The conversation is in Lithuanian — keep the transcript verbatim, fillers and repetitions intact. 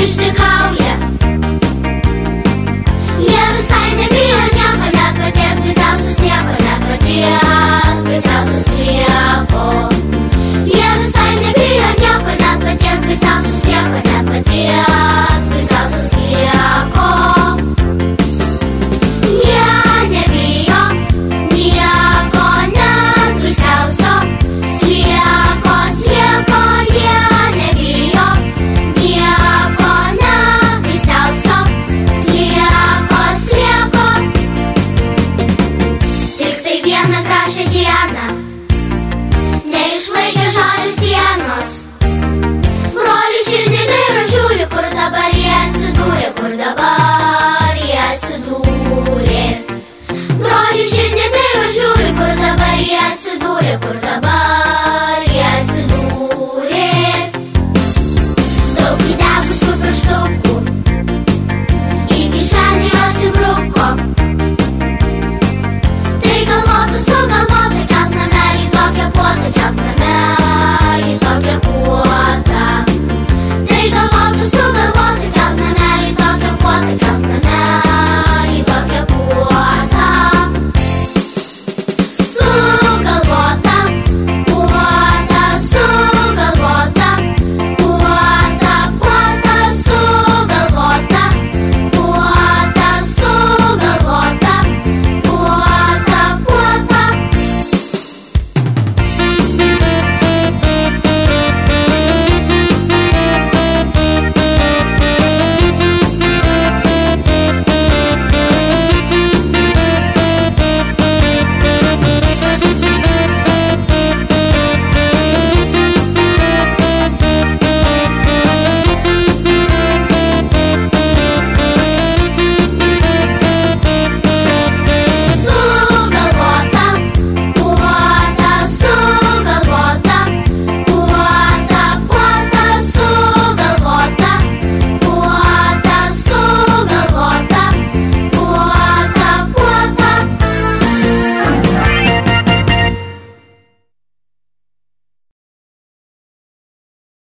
išdykauja. Jie visai nebijo nieko, net paties baisiausios nieko, net paties baisiausios nieko. Jie visai nebijo nieko, net paties baisiausios nieko, net paties baisiausios nieko. Jie nebijo nieko, net baisiausio slieko, slieko. Jie nebijo nieko, net baisiausio slieko, slieko. Tik tai vieną gražią dieną neišlaikė žalios sienos. Broliai širdį dairo, žiūri, kur dabar jie atsidūrė, kur dabar jie atsidūrė. Broliai širdį dairo, žiūri, kur dabar jie atsidūrė, kur dabar